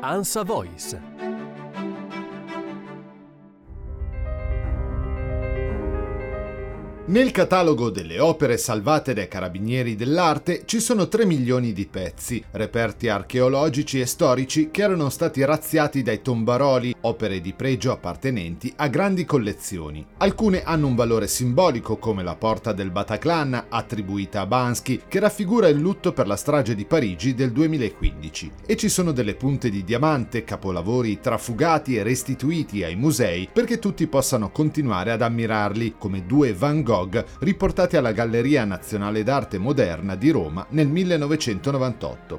ANSA Voice. Nel catalogo delle opere salvate dai Carabinieri dell'Arte ci sono 3 milioni di pezzi, reperti archeologici e storici che erano stati razziati dai tombaroli, opere di pregio appartenenti a grandi collezioni. Alcune hanno un valore simbolico, come la Porta del Bataclan, attribuita a Bansky, che raffigura il lutto per la strage di Parigi del 2015. E ci sono delle punte di diamante, capolavori trafugati e restituiti ai musei perché tutti possano continuare ad ammirarli, come 2 Van Gogh riportati alla Galleria Nazionale d'Arte Moderna di Roma nel 1998.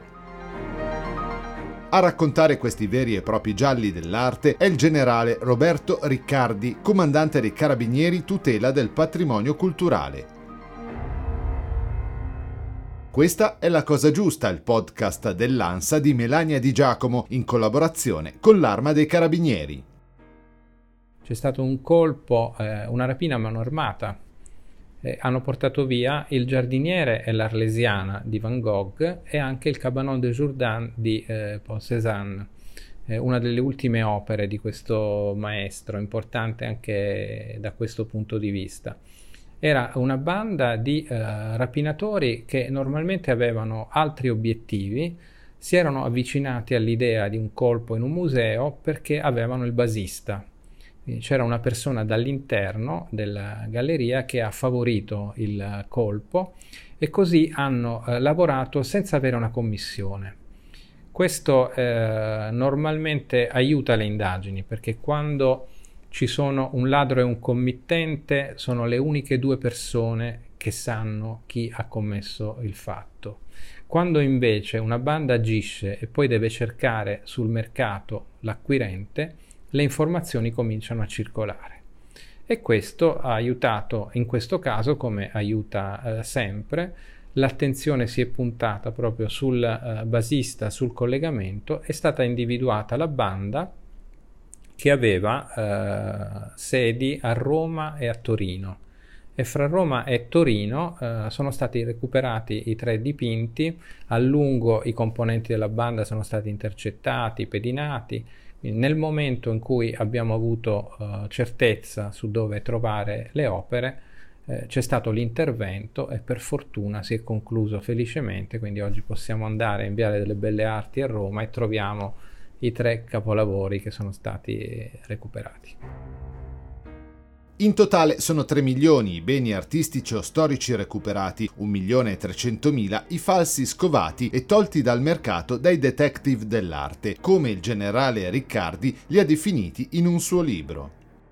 A raccontare questi veri e propri gialli dell'arte è il generale Roberto Riccardi, comandante dei Carabinieri tutela del patrimonio culturale. Questa è La Cosa Giusta, il podcast dell'ANSA di Melania Di Giacomo in collaborazione con l'Arma dei Carabinieri. C'è stato un colpo, una rapina a mano armata. Hanno portato via il Giardiniere e l'Arlesiana di Van Gogh e anche il Cabanon de Jourdan di Paul Cézanne, una delle ultime opere di questo maestro, importante anche da questo punto di vista. Era una banda di rapinatori che normalmente avevano altri obiettivi, si erano avvicinati all'idea di un colpo in un museo perché avevano il basista. C'era una persona dall'interno della galleria che ha favorito il colpo e così hanno lavorato senza avere una commissione. Questo normalmente aiuta le indagini, perché quando ci sono un ladro e un committente sono le uniche 2 persone che sanno chi ha commesso il fatto. Quando invece una banda agisce e poi deve cercare sul mercato l'acquirente, le informazioni cominciano a circolare e questo ha aiutato, in questo caso come aiuta sempre, l'attenzione si è puntata proprio sul basista, sul collegamento, è stata individuata la banda che aveva sedi a Roma e a Torino e fra Roma e Torino sono stati recuperati i 3 dipinti, a lungo i componenti della banda sono stati intercettati, pedinati. Nel momento in cui abbiamo avuto certezza su dove trovare le opere, c'è stato l'intervento e per fortuna si è concluso felicemente, quindi oggi possiamo andare in Viale delle Belle Arti a Roma e troviamo i 3 capolavori che sono stati recuperati. In totale sono 3 milioni i beni artistici o storici recuperati, 1.300.000 i falsi scovati e tolti dal mercato dai detective dell'arte, come il generale Riccardi li ha definiti in un suo libro.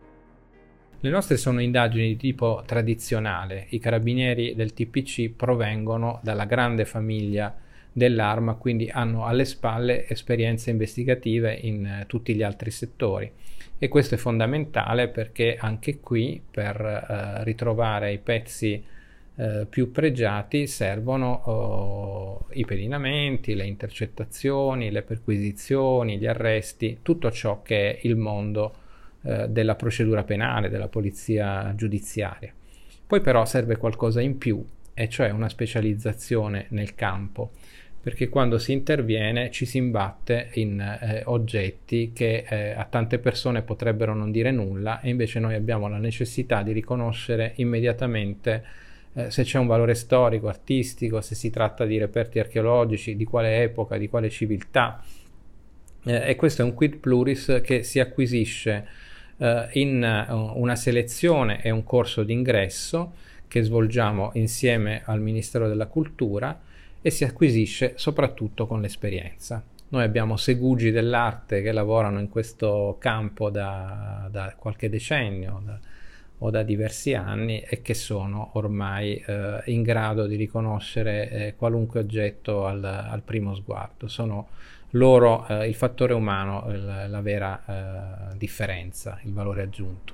Le nostre sono indagini di tipo tradizionale. I carabinieri del TPC provengono dalla grande famiglia dell'arma, quindi hanno alle spalle esperienze investigative in tutti gli altri settori. E questo è fondamentale perché anche qui per ritrovare i pezzi più pregiati servono i pedinamenti, le intercettazioni, le perquisizioni, gli arresti, tutto ciò che è il mondo della procedura penale, della polizia giudiziaria. Poi però serve qualcosa in più, e cioè una specializzazione nel campo, perché quando si interviene ci si imbatte in oggetti che a tante persone potrebbero non dire nulla e invece noi abbiamo la necessità di riconoscere immediatamente se c'è un valore storico, artistico, se si tratta di reperti archeologici, di quale epoca, di quale civiltà. E questo è un quid pluris che si acquisisce in una selezione e un corso d'ingresso che svolgiamo insieme al Ministero della Cultura e si acquisisce soprattutto con l'esperienza. Noi abbiamo segugi dell'arte che lavorano in questo campo da qualche decennio o da diversi anni e che sono ormai in grado di riconoscere qualunque oggetto al primo sguardo. Sono loro il fattore umano, la vera differenza, il valore aggiunto.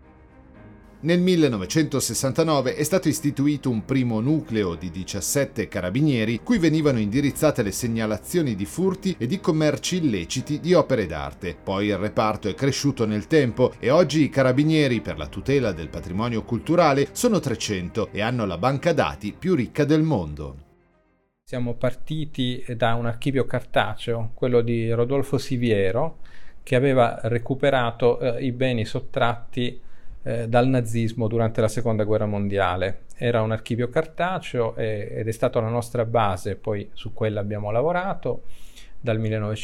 Nel 1969 è stato istituito un primo nucleo di 17 carabinieri cui venivano indirizzate le segnalazioni di furti e di commerci illeciti di opere d'arte. Poi il reparto è cresciuto nel tempo e oggi i carabinieri per la tutela del patrimonio culturale sono 300 e hanno la banca dati più ricca del mondo. siamo partiti da un archivio cartaceo, quello di Rodolfo Siviero, che aveva recuperato i beni sottratti dal nazismo durante la seconda guerra mondiale. Era un archivio cartaceo ed è stata la nostra base, poi su quella abbiamo lavorato dal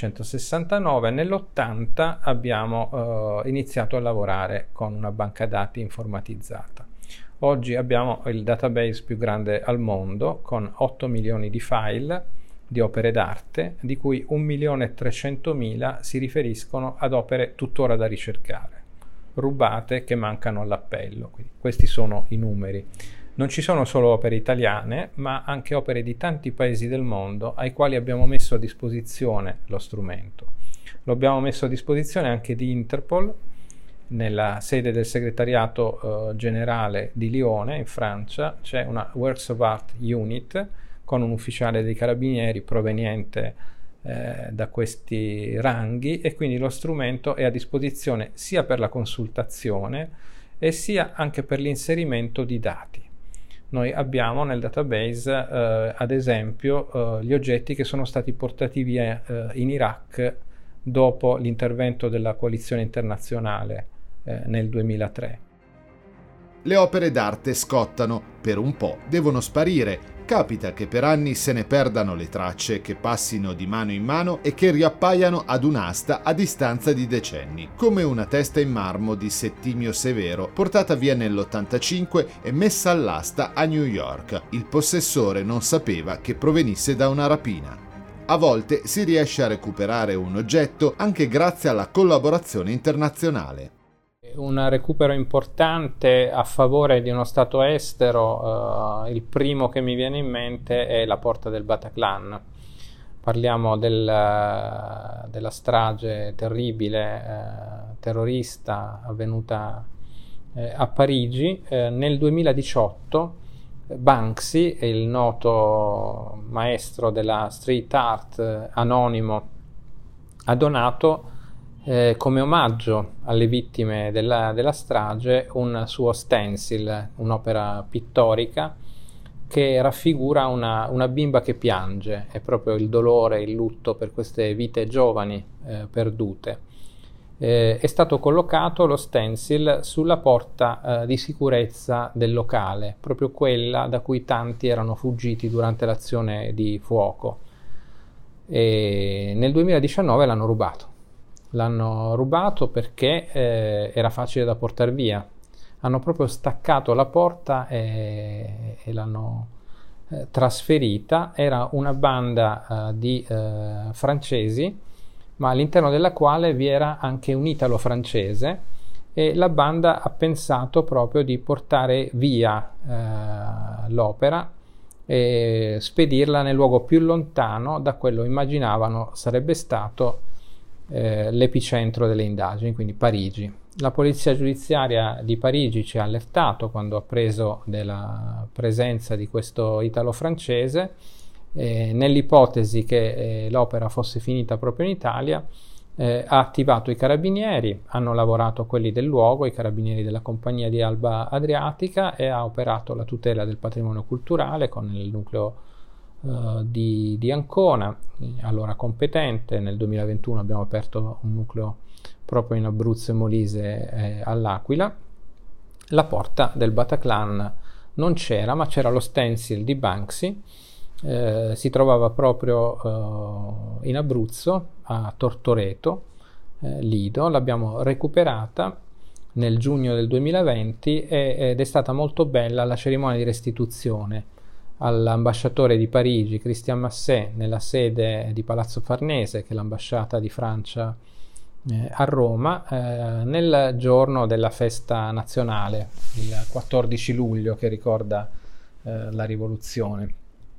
1969. Nell'80 abbiamo iniziato a lavorare con una banca dati informatizzata. Oggi abbiamo il database più grande al mondo, con 8 milioni di file di opere d'arte, di cui 1.300.000 si riferiscono ad opere tuttora da ricercare, rubate che mancano all'appello. Quindi questi sono i numeri. Non ci sono solo opere italiane, ma anche opere di tanti paesi del mondo ai quali abbiamo messo a disposizione lo strumento. Lo abbiamo messo a disposizione anche di Interpol, nella sede del segretariato generale di Lione, in Francia. C'è una Works of Art Unit con un ufficiale dei carabinieri proveniente da questi ranghi, e quindi lo strumento è a disposizione sia per la consultazione e sia anche per l'inserimento di dati. Noi abbiamo nel database ad esempio gli oggetti che sono stati portati via in Iraq dopo l'intervento della coalizione internazionale nel 2003. Le opere d'arte scottano, per un po' devono sparire. Capita che per anni se ne perdano le tracce, che passino di mano in mano e che riappaiano ad un'asta a distanza di decenni, come una testa in marmo di Settimio Severo portata via nell'85 e messa all'asta a New York. Il possessore non sapeva che provenisse da una rapina. A volte si riesce a recuperare un oggetto anche grazie alla collaborazione internazionale. Un recupero importante a favore di uno stato estero, il primo che mi viene in mente è la porta del Bataclan. Parliamo della strage terribile, terrorista, avvenuta a Parigi. Nel 2018 Banksy, il noto maestro della street art anonimo, ha donato come omaggio alle vittime della strage un suo stencil, un'opera pittorica che raffigura una bimba che piange. È proprio il dolore, il lutto per queste vite giovani perdute. È stato collocato lo stencil sulla porta di sicurezza del locale, proprio quella da cui tanti erano fuggiti durante l'azione di fuoco. E nel 2019 l'hanno rubato. L'hanno rubato perché era facile da portare via. Hanno proprio staccato la porta e l'hanno trasferita. Era una banda di francesi, ma all'interno della quale vi era anche un italo-francese, e la banda ha pensato proprio di portare via l'opera e spedirla nel luogo più lontano da quello immaginavano sarebbe stato l'epicentro delle indagini, quindi Parigi. La polizia giudiziaria di Parigi ci ha allertato quando ha preso della presenza di questo italo-francese. Nell'ipotesi che l'opera fosse finita proprio in Italia, ha attivato i carabinieri, hanno lavorato quelli del luogo, i carabinieri della compagnia di Alba Adriatica, e ha operato la tutela del patrimonio culturale con il nucleo di Ancona, allora competente. Nel 2021 abbiamo aperto un nucleo proprio in Abruzzo e Molise all'Aquila. La porta del Bataclan non c'era, ma c'era lo stencil di Banksy. Si trovava proprio in Abruzzo, a Tortoreto, Lido. L'abbiamo recuperata nel giugno del 2020 ed è stata molto bella la cerimonia di restituzione all'ambasciatore di Parigi, Christian Masset, nella sede di Palazzo Farnese, che è l'ambasciata di Francia a Roma, nel giorno della festa nazionale, il 14 luglio, che ricorda la rivoluzione.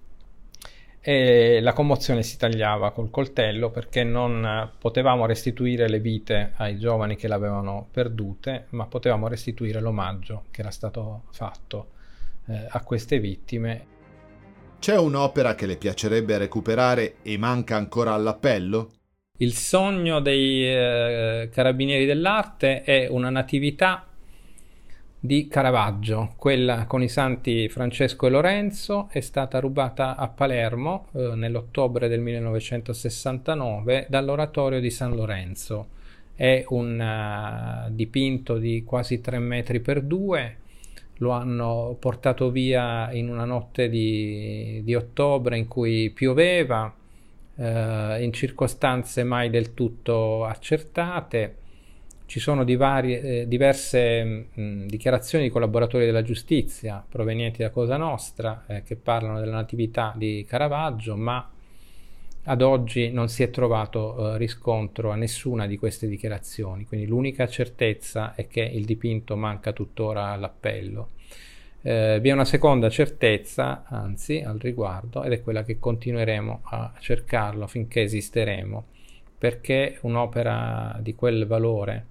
E la commozione si tagliava col coltello, perché non potevamo restituire le vite ai giovani che l'avevano perdute, ma potevamo restituire l'omaggio che era stato fatto a queste vittime. C'è un'opera che le piacerebbe recuperare e manca ancora all'appello? Il sogno dei carabinieri dell'arte è una natività di Caravaggio. Quella con i santi Francesco e Lorenzo è stata rubata a Palermo nell'ottobre del 1969 dall'oratorio di San Lorenzo. È un dipinto di quasi 3 metri per 2. Lo hanno portato via in una notte di ottobre in cui pioveva, in circostanze mai del tutto accertate. Ci sono diverse dichiarazioni di collaboratori della giustizia provenienti da Cosa Nostra che parlano della natività di Caravaggio, ma ad oggi non si è trovato riscontro a nessuna di queste dichiarazioni, quindi l'unica certezza è che il dipinto manca tuttora all'appello. Vi è una seconda certezza, anzi, al riguardo, ed è quella che continueremo a cercarlo finché esisteremo, perché un'opera di quel valore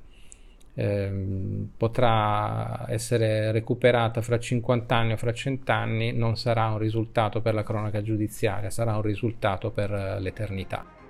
potrà essere recuperata fra 50 anni o fra 100 anni, non sarà un risultato per la cronaca giudiziaria, sarà un risultato per l'eternità.